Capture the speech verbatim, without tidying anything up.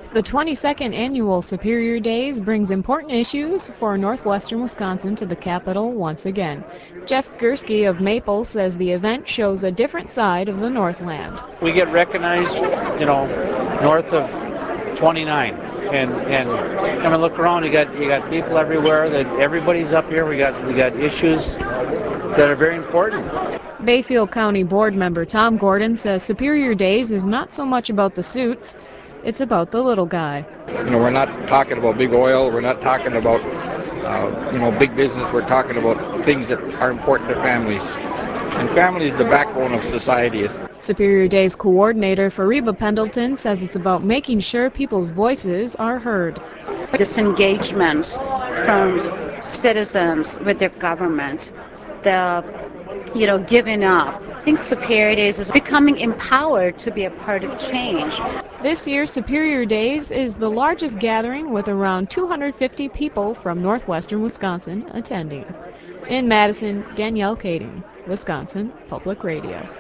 The twenty-second Annual Superior Days brings important issues for northwestern Wisconsin to the capital once again. Jeff Gursky of Maple says the event shows a different side of the Northland. We get recognized, you know, north of twenty-nine. And and I mean, look around. You got you got people everywhere. That everybody's up here. We got we got issues that are very important. Bayfield County Board member Tom Gordon says Superior Days is not so much about the suits, it's about the little guy. You know, we're not talking about big oil. We're not talking about uh, you know big business. We're talking about things that are important to families. And family is the backbone of society. Superior Days coordinator Fariba Pendleton says it's about making sure people's voices are heard. Disengagement from citizens with their government, the, you know, giving up. I think Superior Days is becoming empowered to be a part of change. This year's Superior Days is the largest gathering with around two hundred fifty people from northwestern Wisconsin attending. In Madison, Danielle Kading, Wisconsin Public Radio.